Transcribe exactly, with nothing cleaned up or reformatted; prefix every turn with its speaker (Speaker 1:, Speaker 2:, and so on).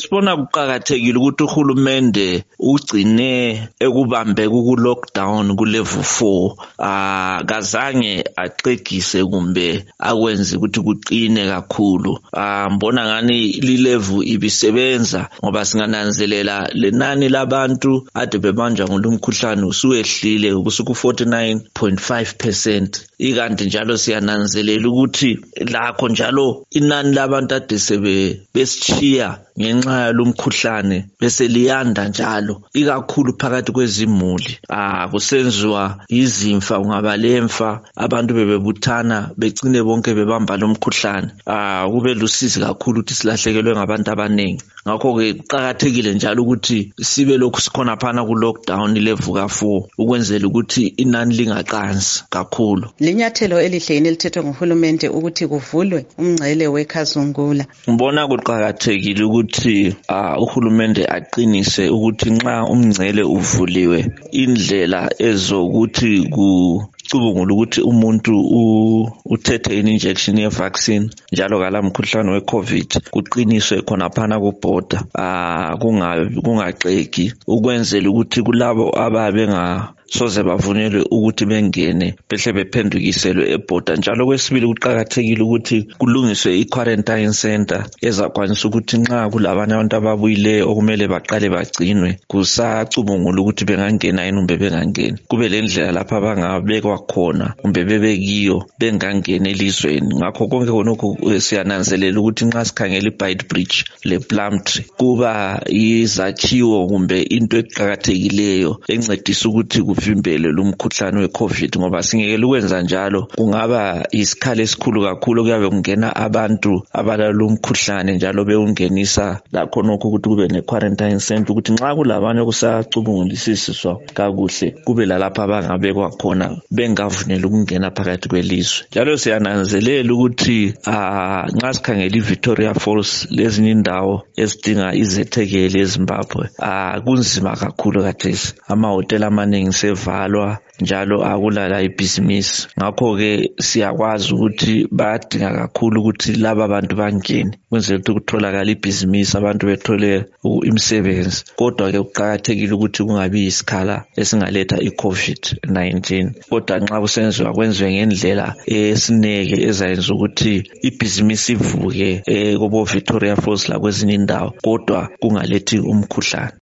Speaker 1: sibona kuqakathekile ukuthi uhulumende ugcine ekubambe ku lockdown ku level four ah kazange axegise kumbe akwenze ukuthi kuqine kakhulu. Ah mbona ngani li level ibisebenza ngoba singananzelela lenani labantu ade bebanjwa ngolumkhuhlane usuwehlile ubusuku forty-nine point five percent. Ikanti njalo siyananzelela ukuthi lakho njalo inani labantu ade sebe besishiya ngenxa yalomkhuhlane bese liyanda njalo ikakhulu phakathi kwezimuli. Ah kusenziwa izimfa ungaba lemfa abantu bebebuthana begcine bonke bebamba lomkhuhlane. Ah kube lusizi kakhulu ukuthi silahlekelwe ngabantu abanengi. Ngakho ke kuqakathekile njalo ukuthi sibe lokhu sikhona phana ku lockdown level ka four ukwenzela ukuthi inani lingaqansi kakhulu.
Speaker 2: Linyathelo elihle yini elithethwe nguhulumende ukuthi kuvulwe umngcele weKhazungula?
Speaker 1: Ngibona kuqakathekile ukuthi uh, uhulumende aqinise ukuthi nxa umngcele uvuliwe indlela ezokuthi ku cubungula ukuthi umuntu uthethe injection ye vaccine njalo kala mkhuhlane we COVID kuqiniswe khona phana ku border ah kunga kungaxeki ukwenzela ukuthi kulabo ababe nga soze bavunyelwe ukuthi bengene behle bephendukiselwe eborder. Njalo kwesibili kuqakathekile ukuthi kulungiswe i-quarantine center ezakwanisa ukuthi nxa kulabanye abantu ababuyileyo okumele baqale bagcinwe kusacubungula ukuthi bengangena yini kumbe bengangeni, kube lendlela lapha abangabekwa khona kumbe bebekiyo bengangena elizweni. Ngakho konke khonokho siyananzelela ukuthi nxa sikhangela i-Beit Bridge le Plumtree kuba izakhiwo kumbe into eqhakathekileyo encedisa ukuthi vimbele lumkhuhlane we COVID ngoba singeke ukwenza njalo kungaba isikhala esikhulu kakhulu kuyabe kungena abantu abalalomkhuhlane njalo beungenisa lakho nokho ukuthi kube ne quarantine center ukuthi nxa kulabanye kusacubungulisiswa kakuhle kube lalapha abangabekwa khona bengavunela ukungena phakathi kwelizwe. Njalo siyananzelela ukuthi ah nxa sikhangela iVictoria Falls lezinye indawo ezidinga izethekeli eZimbabwe ah kunzima kakhulu kathesi amahotela amaningi valwa njalo akulala ibhizinisi. Ngakho ke siyakwazi ukuthi bayadinga kakhulu ukuthi laba abantu bangene kwenzela ukuthi kutholakala ibhizinisi abantu bethole imisebenzi. Kodwa ke kuqakathekile ukuthi kungabi isikhala esingaletha iCovid nineteen. Kodwa nxa kusenziwa kwenziwe ngendlela esineke ezayenza ukuthi ibhizinisi ivuke kubo Victoria Falls la kwezinye indawo kodwa kungalethi umkhuhlane.